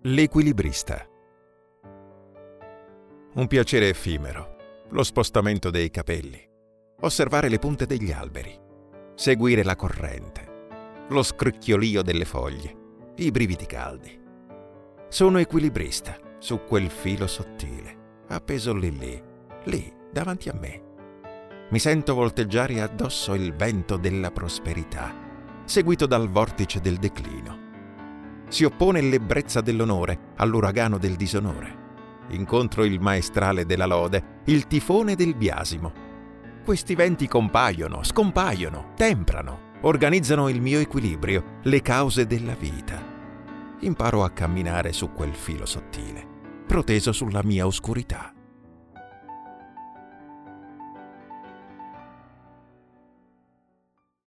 L'equilibrista. Un piacere effimero, lo spostamento dei capelli, osservare le punte degli alberi, seguire la corrente, lo scricchiolio delle foglie, i brividi caldi. Sono equilibrista su quel filo sottile, appeso lì, davanti a me. Mi sento volteggiare addosso il vento della prosperità, seguito dal vortice del declino. Si oppone l'ebbrezza dell'onore all'uragano del disonore. Incontro il maestrale della lode, il tifone del biasimo. Questi venti compaiono, scompaiono, temprano, organizzano il mio equilibrio, le cause della vita. Imparo a camminare su quel filo sottile, proteso sulla mia oscurità.